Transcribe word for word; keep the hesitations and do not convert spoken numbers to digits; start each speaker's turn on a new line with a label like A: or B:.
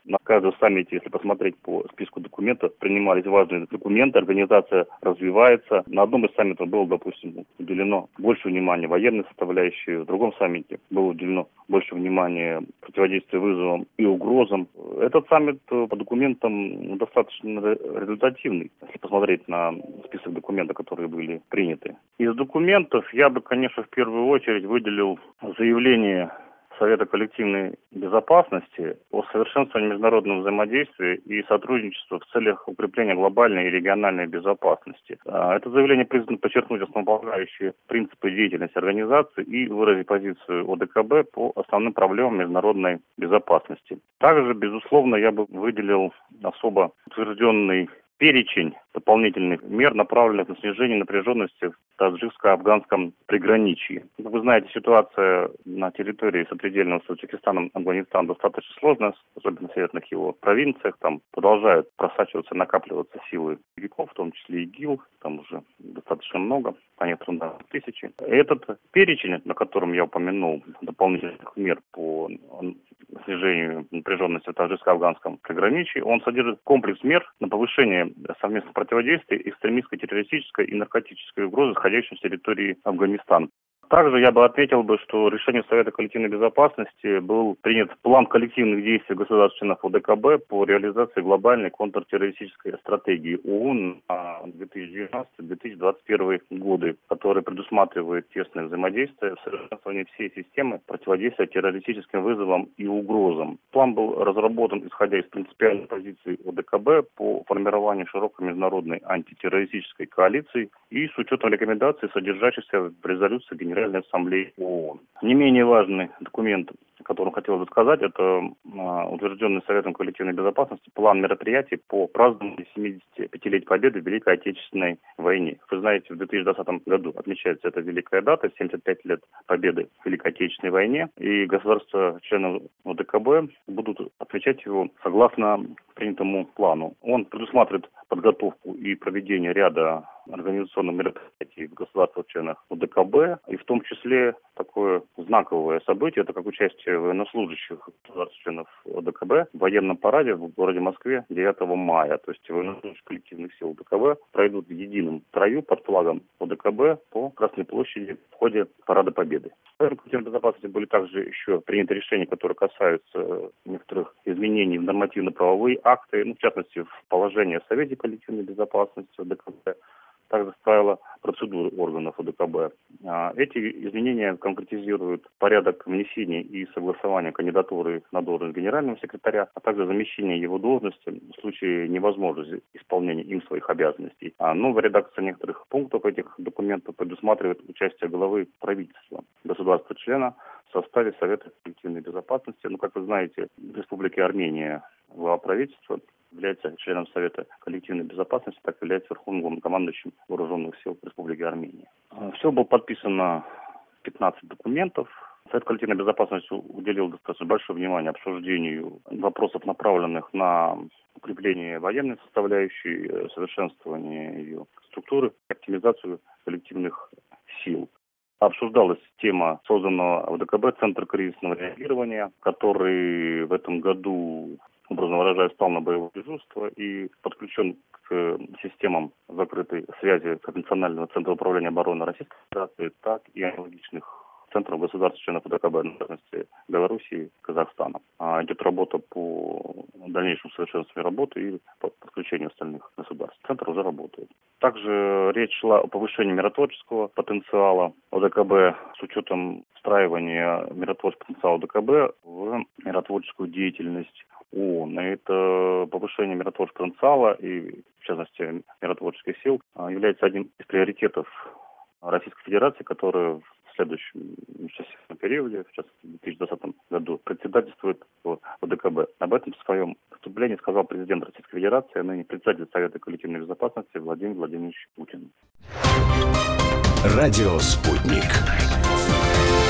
A: На каждом саммите, если посмотреть по списку документов, принимались важные документы, организация развивается. На одном из саммитов было, допустим, уделено больше внимания военной составляющей, в другом саммите было уделено больше внимания противодействию вызовам и угрозам. Этот саммит по документам достаточно результативный, если посмотреть на список документов, которые были приняты. Из документов я бы, конечно, в первую очередь выделил заявление Совета коллективной безопасности о совершенствовании международного взаимодействия и сотрудничества в целях укрепления глобальной и региональной безопасности. Это заявление призвано подчеркнуть основополагающие принципы деятельности организации и выразить позицию ОДКБ по основным проблемам международной безопасности. Также, безусловно, я бы выделил особо утвержденный перечень дополнительных мер, направленных на снижение напряженности в таджикско-афганском приграничье. Как вы знаете, ситуация на территории сопредельного с Таджикистаном Афганистана достаточно сложная, особенно в северных его провинциях. Там продолжают просачиваться, накапливаться силы боевиков, в том числе ИГИЛ. Там уже достаточно много, по некоторым данным тысячи. Этот перечень, на котором я упомянул, дополнительных мер по снижению напряженности в таджикско-афганском приграничье, он содержит комплекс мер на повышение совместного противодействия экстремистской, террористической и наркотической угрозы, исходящей с территории Афганистана. Также я бы отметил, бы, что решением Совета коллективной безопасности был принят план коллективных действий государств-членов ОДКБ по реализации глобальной контртеррористической стратегии ООН на две тысячи девятнадцатый — две тысячи двадцать первый годы, который предусматривает тесное взаимодействие в совершенствовании всей системы противодействия террористическим вызовам и угрозам. План был разработан, исходя из принципиальной позиции ОДКБ по формированию широкой международной антитеррористической коалиции и с учетом рекомендаций, содержащихся в резолюции Генеральной Генеральной Ассамблеи ООН. Не менее важный документ, о котором хотел бы сказать, это а, утвержденный Советом коллективной безопасности план мероприятий по празднованию семидесятипятилетия Победы в Великой Отечественной войне. Вы знаете, в две тысячи двадцатом году отмечается эта великая дата, семьдесят пять лет Победы в Великой Отечественной войне, и государства-члены ОДКБ будут отмечать его согласно принятому плану. Он предусматривает подготовку и проведение ряда организационных мероприятий в государствах-членах ОДКБ, и в том числе такое знаковое событие, это как участие военнослужащих государств-членов ОДКБ в военном параде в городе Москве девятого мая. То есть военнослужащие коллективных сил ОДКБ пройдут в едином строю под флагом ОДКБ по Красной площади в ходе Парада Победы. В коллективной безопасности были также еще приняты решения, которые касаются некоторых изменений в нормативно-правовые акты, ну, в частности, в положение о Совете коллективной безопасности ОДКБ, также правила процедуры органов ОДКБ. Эти изменения конкретизируют порядок внесения и согласования кандидатуры на должность генерального секретаря, а также замещения его должности в случае невозможности исполнения им своих обязанностей. А новая редакция некоторых пунктов этих документов предусматривает участие главы правительства государства-члена в составе Совета коллективной безопасности. Ну, как вы знаете, в Республике Армения глава правительства является членом Совета коллективной безопасности, так и является верховным командующим вооруженных сил Республики Армения. Все было подписано пятнадцать документов. Совет коллективной безопасности уделил достаточно большое внимание обсуждению вопросов, направленных на укрепление военной составляющей, совершенствование ее структуры, оптимизацию коллективных сил. Обсуждалась тема созданного ОДКБ Центра кризисного реагирования, который в этом году, образно выражаясь, стал на боевое дежурство и подключен к системам закрытой связи как Национального центра управления обороны Российской Федерации, так и аналогичных центров государств-членов ОДКБ, на частности Белоруссии, Казахстана. А идет работа по дальнейшему совершенствованию работы и по подключению остальных государств. Центр уже работает. Также речь шла о повышении миротворческого потенциала ОДКБ с учетом встраивания миротворческого потенциала ОДКБ в миротворческую деятельность ООН. Это повышение миротворческого потенциала и, в частности, миротворческих сил является одним из приоритетов Российской Федерации, которая в следующем межсессионном периоде, в частности, в две тысячи двадцатом году, председательствует в ОДКБ. Об этом в своем выступлении сказал президент Российской Федерации, ныне председатель Совета коллективной безопасности Владимир Владимирович Путин.
B: Радио «Спутник».